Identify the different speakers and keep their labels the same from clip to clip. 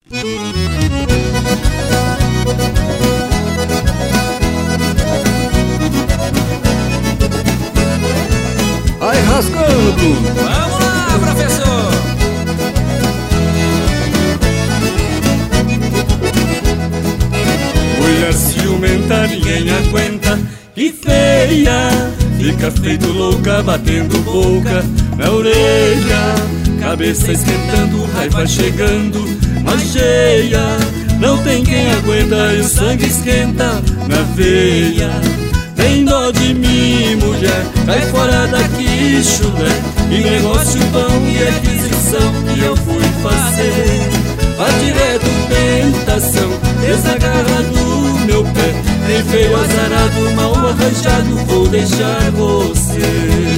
Speaker 1: Vai rasgando!
Speaker 2: Vamos lá, professor!
Speaker 3: Mulher ciumenta ninguém aguenta, que feia! Fica feito louca, batendo boca na orelha, cabeça esquentando, raiva chegando, mancheia. Não tem quem aguenta e o sangue esquenta na veia. Tem dó de mim, mulher, cai fora daqui, chulé. E negócio bom e aquisição que eu fui fazer. Vá direto, tentação, desagarra do meu pé. Nem feio, azarado, mal arranjado, vou deixar você.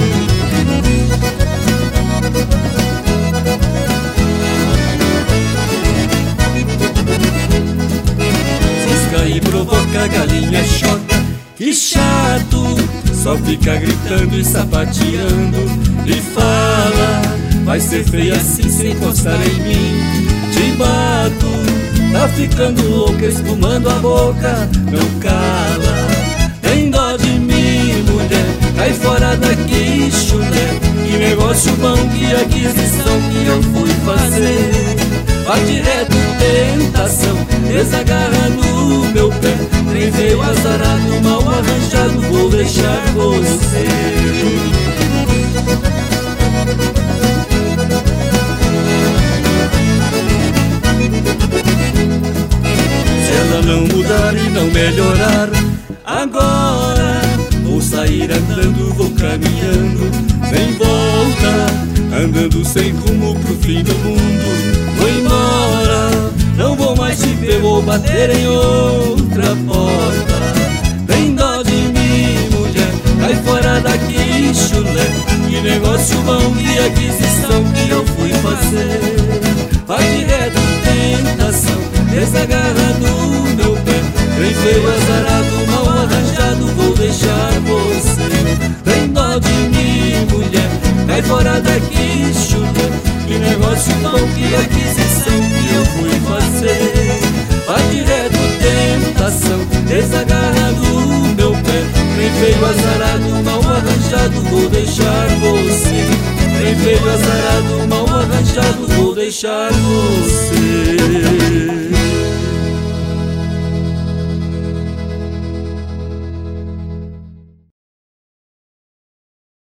Speaker 3: Cisca e provoca, galinha choca, que chato, só fica gritando e sapateando. E fala, vai ser feia assim sem encostar em mim. Te bato, tá ficando louca, espumando a boca, não cala. Tem dó de mim, mulher, cai fora daqui, chulé. Que negócio bom, que aquisição que eu fui fazer. Vá direto, tentação, desagarra no meu pé. Nem veio azarado, mal arranjado, vou deixar você. Se ela não mudar e não melhorar agora, vou sair andando, vou caminhando sem volta, andando sem rumo pro fim do mundo. Vou embora, não vou mais te ver, vou bater em outra porta. Tem dó de mim, mulher, cai fora daqui, chulé. Que negócio bom, que aquisição que eu fui fazer. Vai direto, tentação, desagarra do meu pé. Bem feio, azarado, mal arranjado, vou deixar você. Tem dó de mim, mulher, cai fora daqui, chulé. Que negócio bom, que aquisição que eu fui fazer. Vai direto, tentação, desagarra do meu pé. Bem feio, azarado, mal arranjado, vou deixar você. Bem feio, azarado, mal arranjado, vou deixar você.